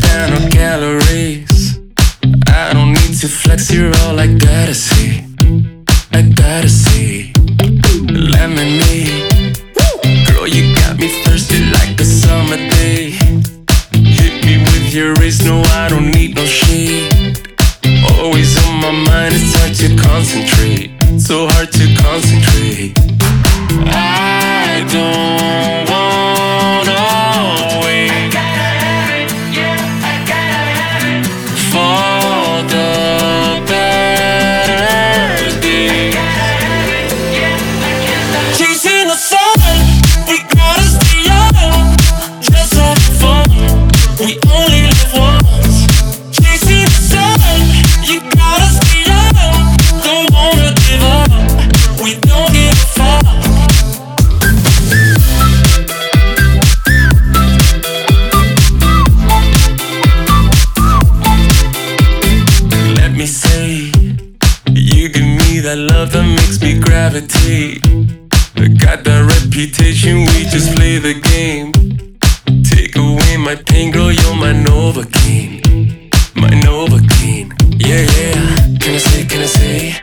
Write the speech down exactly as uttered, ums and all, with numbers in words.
down on calories. I don't need to flex, you're all I gotta see. I gotta see. Lemonade, girl, you got me thirsty like a summer day. Hit me with your wrist, no, I don't need no shade. Always on my mind, it's hard to concentrate. So hard to concentrate. I don't wanna wait for the better day. Chasing the sun, we gotta stay young. Just have fun, we only live once. Chasing the sun, you gotta stay young. Don't wanna give up, we don't give a fuck. Let me say, you give me that love that makes me gravitate. I got that reputation, we just play the game. Take away my pain, girl, you're my Novocaine. My Novocaine, yeah, yeah. Can I say, can I say,